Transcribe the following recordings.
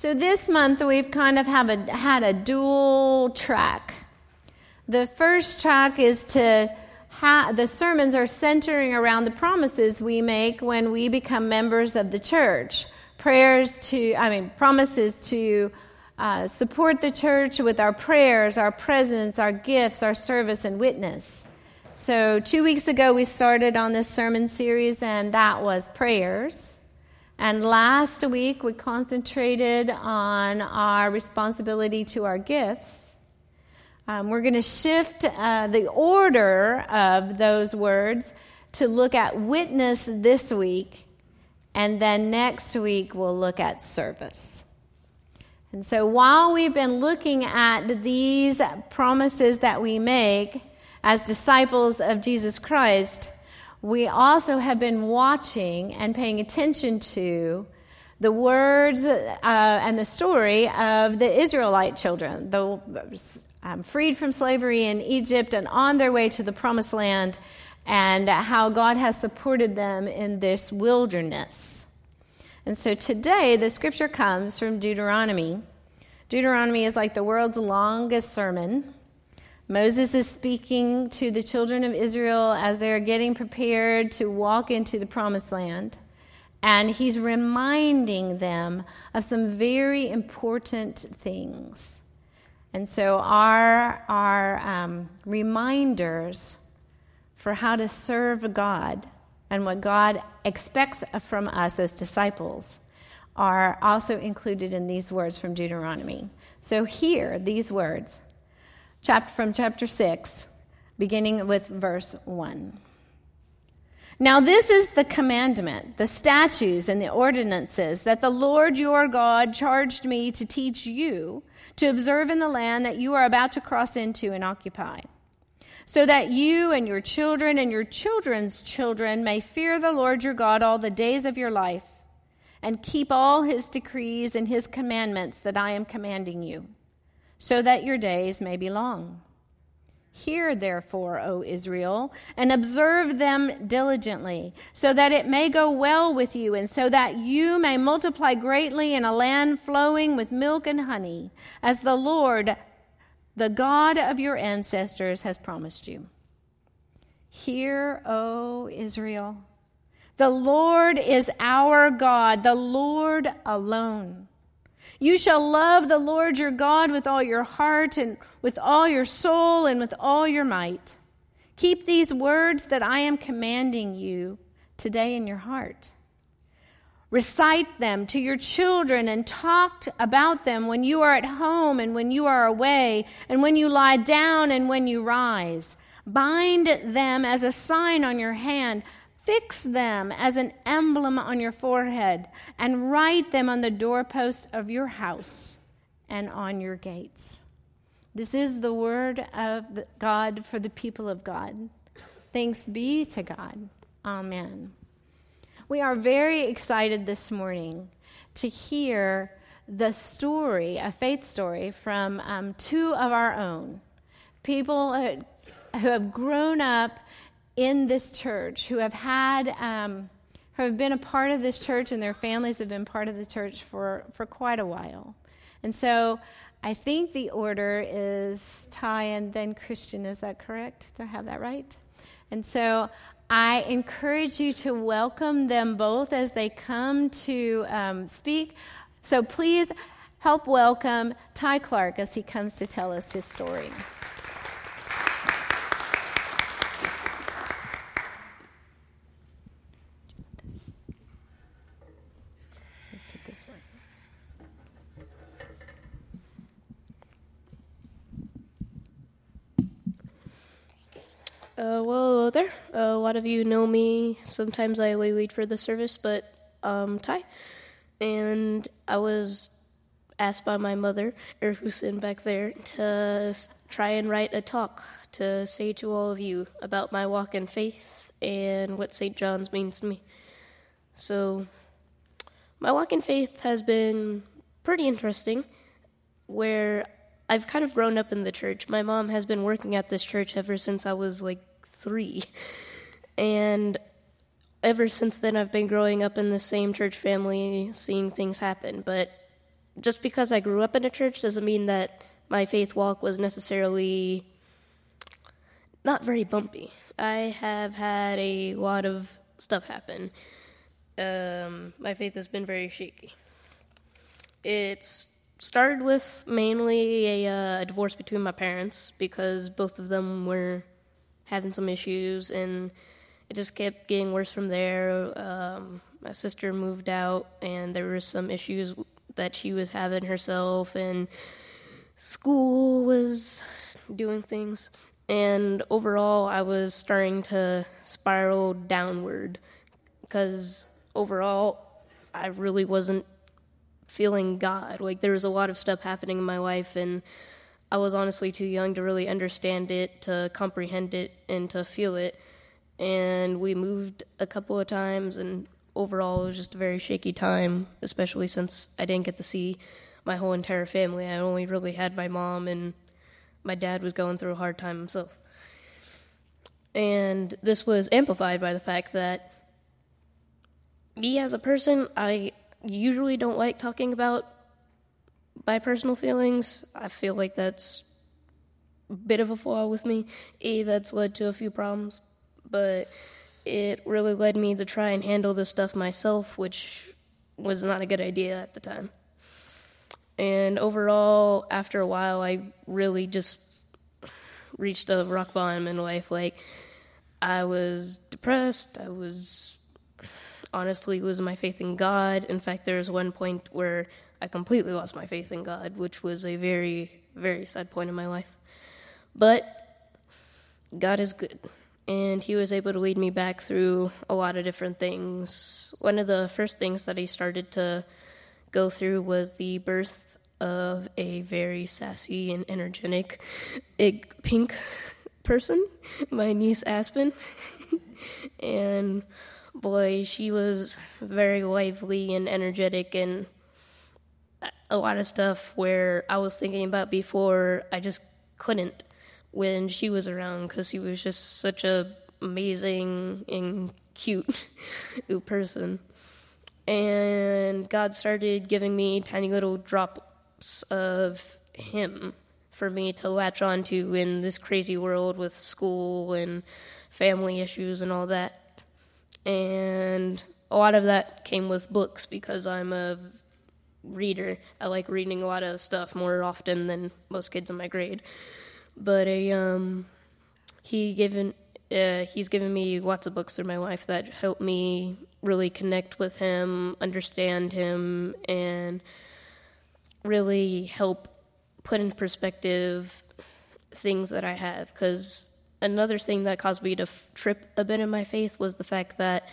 So this month we've kind of had a dual track. The first track is the sermons are centering around the promises we make when we become members of the church. Promises to support the church with our prayers, our presence, our gifts, our service, and witness. So 2 weeks ago we started on this sermon series, and that was prayers. And last week, we concentrated on our responsibility to our gifts. We're going to shift the order of those words to look at witness this week, and then next week we'll look at service. And so while we've been looking at these promises that we make as disciples of Jesus Christ, we also have been watching and paying attention to the words and the story of the Israelite children, freed from slavery in Egypt and on their way to the Promised Land, and how God has supported them in this wilderness. And so today, the scripture comes from Deuteronomy. Deuteronomy is like the world's longest sermon. Moses is speaking to the children of Israel as they're getting prepared to walk into the Promised Land. And he's reminding them of some very important things. And so our reminders for how to serve God and what God expects from us as disciples are also included in these words from Deuteronomy. So hear these words. From chapter 6, beginning with verse 1. Now this is the commandment, the statutes and the ordinances that the Lord your God charged me to teach you to observe in the land that you are about to cross into and occupy, so that you and your children and your children's children may fear the Lord your God all the days of your life, and keep all his decrees and his commandments that I am commanding you, so that your days may be long. Hear, therefore, O Israel, and observe them diligently, so that it may go well with you, and so that you may multiply greatly in a land flowing with milk and honey, as the Lord, the God of your ancestors, has promised you. Hear, O Israel, the Lord is our God, the Lord alone. You shall love the Lord your God with all your heart and with all your soul and with all your might. Keep these words that I am commanding you today in your heart. Recite them to your children and talk about them when you are at home and when you are away and when you lie down and when you rise. Bind them as a sign on your hand. Fix them as an emblem on your forehead, and write them on the doorposts of your house and on your gates. This is the word of God for the people of God. Thanks be to God. Amen. We are very excited this morning to hear the story, a faith story, from two of our own, people who have grown up in this church, who have been a part of this church, and their families have been part of the church for quite a while. And so I think the order is Ty and then Christian. Is that correct? Do I have that right? And so I encourage you to welcome them both as they come to speak. So please help welcome Ty Clark as he comes to tell us his story. Well, hello there. A lot of you know me. Sometimes I lay late for the service, but Ty. And I was asked by my mother, who's sitting back there, to try and write a talk to say to all of you about my walk in faith and what St. John's means to me. So, my walk in faith has been pretty interesting, where I've kind of grown up in the church. My mom has been working at this church ever since I was 3. And ever since then, I've been growing up in the same church family, seeing things happen. But just because I grew up in a church doesn't mean that my faith walk was necessarily not very bumpy. I have had a lot of stuff happen. My faith has been very shaky. It's started with mainly a divorce between my parents because both of them were having some issues, and it just kept getting worse from there. My sister moved out, and there were some issues that she was having herself, and school was doing things. And overall, I was starting to spiral downward because overall, I really wasn't feeling God. Like, there was a lot of stuff happening in my life, and I was honestly too young to really understand it, to comprehend it, and to feel it. And we moved a couple of times, and overall, it was just a very shaky time, especially since I didn't get to see my whole entire family. I only really had my mom, and my dad was going through a hard time himself. And this was amplified by the fact that me as a person, I usually don't like talking about my personal feelings. I feel like that's a bit of a flaw with me. That's led to a few problems. But it really led me to try and handle this stuff myself, which was not a good idea at the time. And overall, after a while, I really just reached a rock bottom in life. Like, I was depressed. I was honestly losing my faith in God. In fact, there was one point where I completely lost my faith in God, which was a very, very sad point in my life. But God is good, and He was able to lead me back through a lot of different things. One of the first things that I started to go through was the birth of a very sassy and energetic pink person, my niece Aspen. And boy, she was very lively and energetic, and a lot of stuff where I was thinking about before, I just couldn't when she was around, because she was just such a amazing and cute person. And God started giving me tiny little drops of Him for me to latch onto in this crazy world with school and family issues and all that. And a lot of that came with books because I'm a reader. I like reading a lot of stuff more often than most kids in my grade. But he's given me lots of books through my life that help me really connect with Him, understand Him, and really help put in perspective things that I have. Because another thing that caused me to trip a bit in my faith was the fact that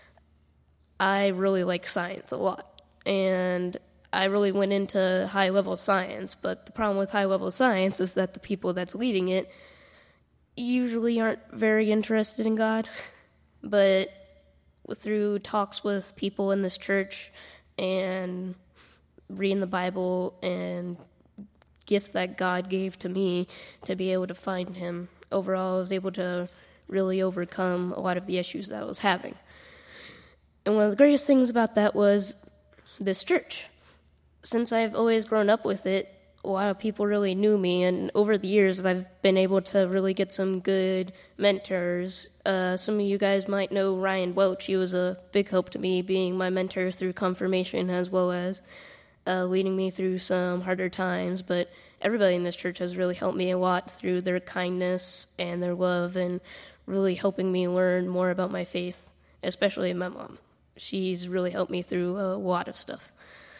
I really like science a lot. And I really went into high-level science, but the problem with high-level science is that the people that's leading it usually aren't very interested in God. But through talks with people in this church and reading the Bible and gifts that God gave to me to be able to find Him, overall I was able to really overcome a lot of the issues that I was having. And one of the greatest things about that was this church. Since I've always grown up with it, a lot of people really knew me, and over the years I've been able to really get some good mentors. Some of you guys might know Ryan Welch. He was a big help to me, being my mentor through confirmation as well as leading me through some harder times. But everybody in this church has really helped me a lot through their kindness and their love, and really helping me learn more about my faith, especially my mom. She's really helped me through a lot of stuff.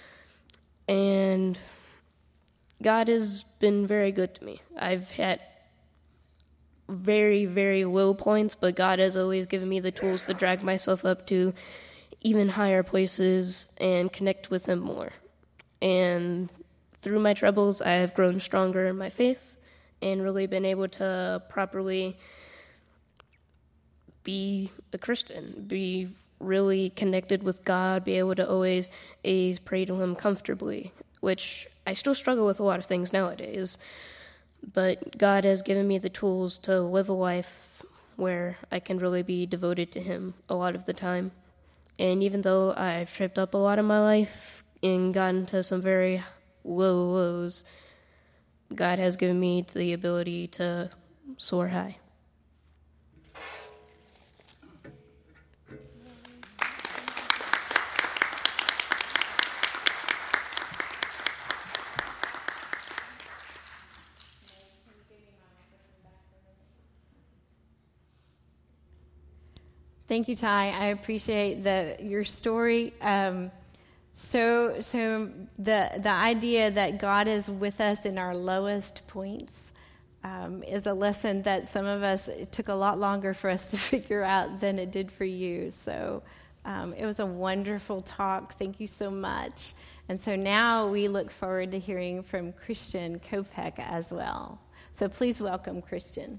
And God has been very good to me. I've had very, very low points, but God has always given me the tools to drag myself up to even higher places and connect with Him more. And through my troubles, I have grown stronger in my faith and really been able to properly be a Christian, be really connected with God, be able to always pray to Him comfortably, which I still struggle with a lot of things nowadays. But God has given me the tools to live a life where I can really be devoted to Him a lot of the time. And even though I've tripped up a lot in my life, and gotten to some very low lows, God has given me the ability to soar high. Thank you, Ty. I appreciate your story. So the idea that God is with us in our lowest points is a lesson that some of us, it took a lot longer for us to figure out than it did for you. So it was a wonderful talk. Thank you so much. And so now we look forward to hearing from Christian Kopek as well. So please welcome Christian.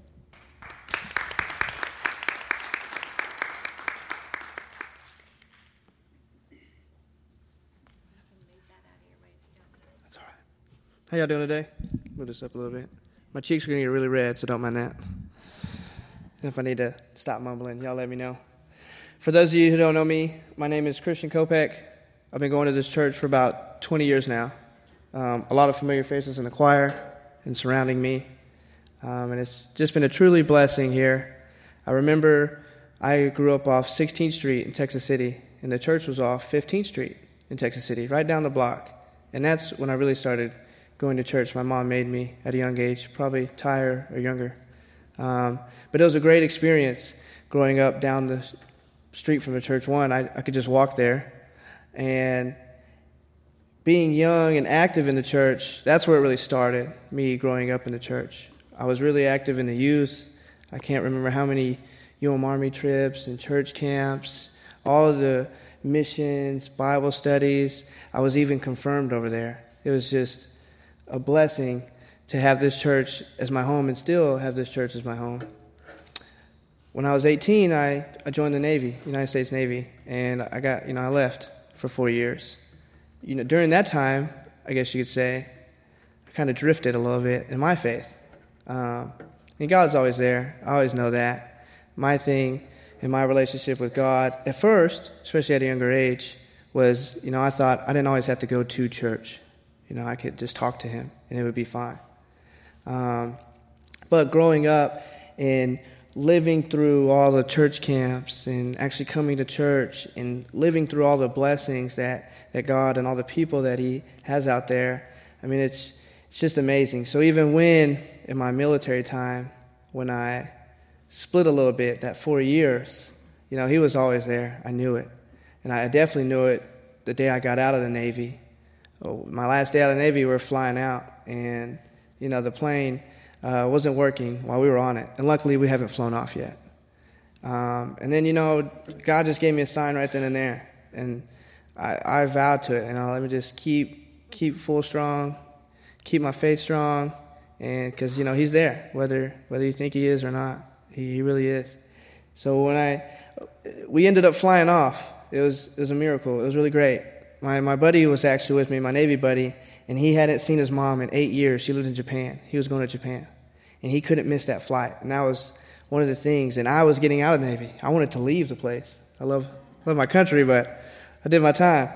How y'all doing today? Move this up a little bit. My cheeks are going to get really red, so don't mind that. And if I need to stop mumbling, y'all let me know. For those of you who don't know me, my name is Christian Kopek. I've been going to this church for about 20 years now. A lot of familiar faces in the choir and surrounding me. And it's just been a truly blessing here. I remember I grew up off 16th Street in Texas City, and the church was off 15th Street in Texas City, right down the block. And that's when I really started going to church. My mom made me at a young age, probably Ty or younger. But it was a great experience growing up down the street from the church. One, I could just walk there. And being young and active in the church, that's where it really started, me growing up in the church. I was really active in the youth. I can't remember how many UM Army trips and church camps, all of the missions, Bible studies. I was even confirmed over there. It was just a blessing to have this church as my home and still have this church as my home. When I was 18, I joined the Navy, United States Navy, and I left for 4 years. During that time, I guess you could say, I kind of drifted a little bit in my faith. And God's always there. I always know that. My thing in my relationship with God, at first, especially at a younger age, was, I thought I didn't always have to go to church. I could just talk to him, and it would be fine. But growing up and living through all the church camps and actually coming to church and living through all the blessings that God and all the people that he has out there, it's just amazing. So even when, in my military time, when I split a little bit, that 4 years, he was always there. I knew it. And I definitely knew it the day I got out of the Navy. My last day out of the Navy, we were flying out, and, the plane wasn't working while we were on it. And luckily, we haven't flown off yet. And then, God just gave me a sign right then and there. And I vowed to it, let me just keep full strong, keep my faith strong, and because, he's there, whether you think he is or not. He really is. So when we ended up flying off, it was a miracle. It was really great. My buddy was actually with me, my Navy buddy, and he hadn't seen his mom in 8 years. She lived in Japan. He was going to Japan, and he couldn't miss that flight. And that was one of the things. And I was getting out of the Navy. I wanted to leave the place. I love my country, but I did my time.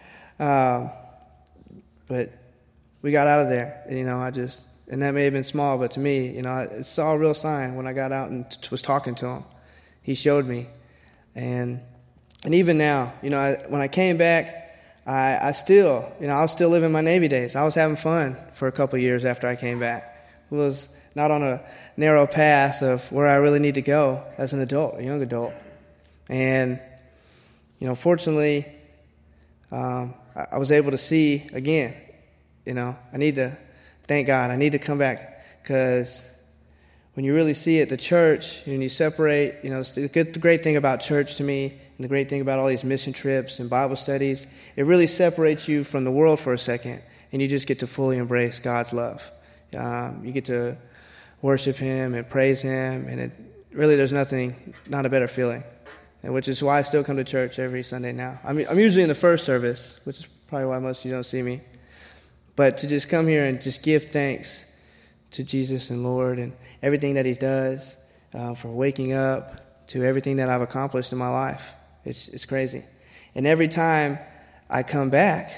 But we got out of there, and, and that may have been small, but to me, I saw a real sign when I got out and was talking to him. He showed me, and even now, when I came back, I still, I was still living my Navy days. I was having fun for a couple of years after I came back. I was not on a narrow path of where I really need to go as an adult, a young adult. And, fortunately, I was able to see again, I need to thank God. I need to come back because when you really see it, the church, and you separate, the great thing about church to me, and the great thing about all these mission trips and Bible studies, it really separates you from the world for a second, and you just get to fully embrace God's love. You get to worship him and praise him, and there's not a better feeling, and which is why I still come to church every Sunday now. I'm usually in the first service, which is probably why most of you don't see me. But to just come here and just give thanks to Jesus and Lord and everything that he does, from waking up to everything that I've accomplished in my life. It's crazy. And every time I come back,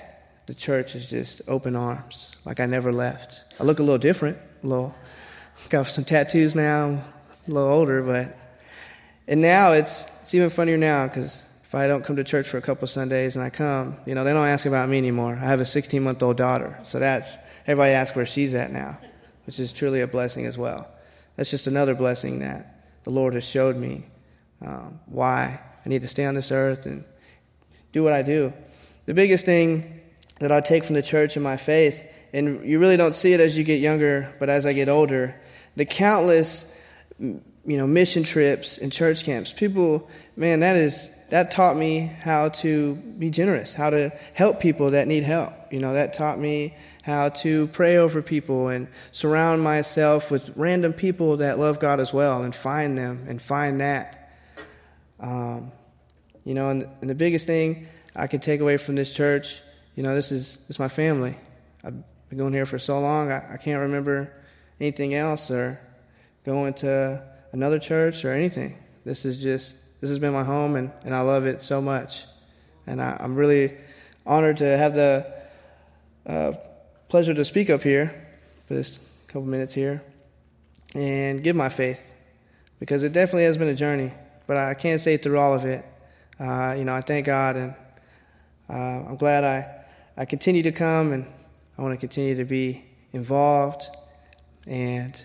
the church is just open arms, like I never left. I look a little different, got some tattoos now, a little older, and now it's even funnier now because if I don't come to church for a couple Sundays and I come, they don't ask about me anymore. I have a 16-month-old daughter, so everybody asks where she's at now, which is truly a blessing as well. That's just another blessing that the Lord has showed me why I need to stay on this earth and do what I do. The biggest thing that I take from the church and my faith, and you really don't see it as you get younger, but as I get older, the countless mission trips and church camps. People, man, that taught me how to be generous, how to help people that need help. That taught me how to pray over people and surround myself with random people that love God as well and find them and find that. And the biggest thing I can take away from this church, this is my family. I've been going here for so long, I can't remember anything else or going to another church or anything. This has been my home, and I love it so much. And I'm really honored to have the pleasure to speak up here for this couple minutes here and give my faith, because it definitely has been a journey, but I can't say through all of it. I thank God, and I'm glad I continue to come, and I want to continue to be involved, and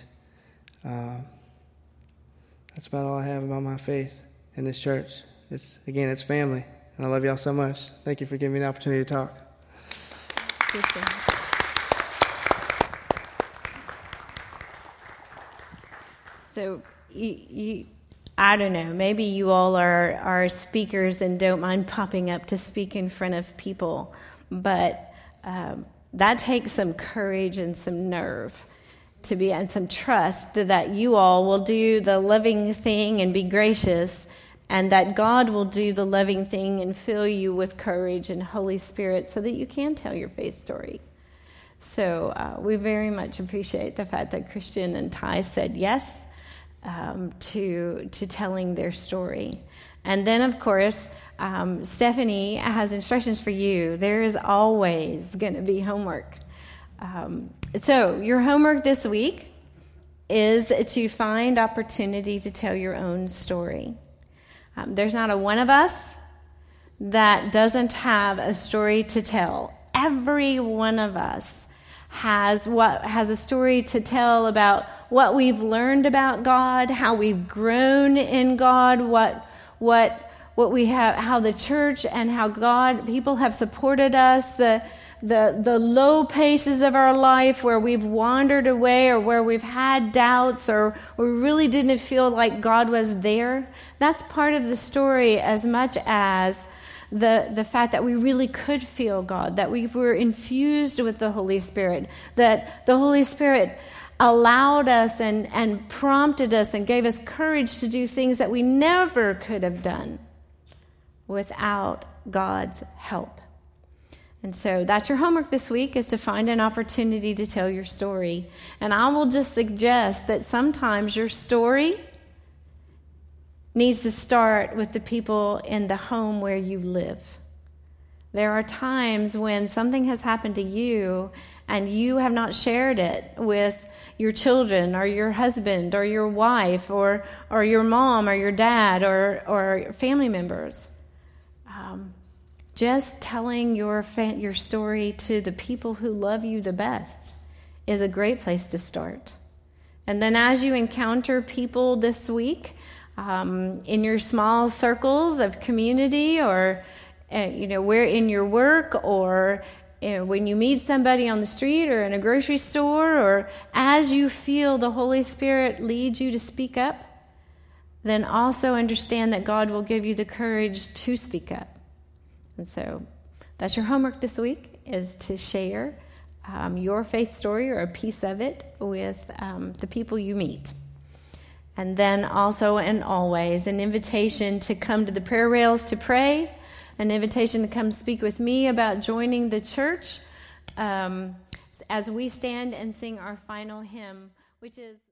that's about all I have about my faith in this church. It's family, and I love y'all so much. Thank you for giving me the opportunity to talk. So, I don't know, maybe you all are speakers and don't mind popping up to speak in front of people, but that takes some courage and some nerve and some trust that you all will do the loving thing and be gracious, and that God will do the loving thing and fill you with courage and Holy Spirit so that you can tell your faith story. So we very much appreciate the fact that Christian and Ty said yes to telling their story. And then, of course, Stephanie has instructions for you. There is always going to be homework. So your homework this week is to find opportunity to tell your own story. There's not a one of us that doesn't have a story to tell. Every one of us has a story to tell about what we've learned about God, how we've grown in God, what we have, how the church and how people have supported us, the low paces of our life where we've wandered away or where we've had doubts or we really didn't feel like God was there. That's part of the story as much as the fact that we really could feel God, that we were infused with the Holy Spirit, that the Holy Spirit allowed us and prompted us and gave us courage to do things that we never could have done without God's help. And so that's your homework this week, is to find an opportunity to tell your story. And I will just suggest that sometimes your story needs to start with the people in the home where you live. There are times when something has happened to you and you have not shared it with your children or your husband or your wife or your mom or your dad or family members. Just telling your story to the people who love you the best is a great place to start. And then as you encounter people this week, in your small circles of community or, where in your work or when you meet somebody on the street or in a grocery store, or as you feel the Holy Spirit lead you to speak up, then also understand that God will give you the courage to speak up. And so that's your homework this week, is to share your faith story or a piece of it with the people you meet. And then also and always an invitation to come to the prayer rails to pray, an invitation to come speak with me about joining the church as we stand and sing our final hymn, which is...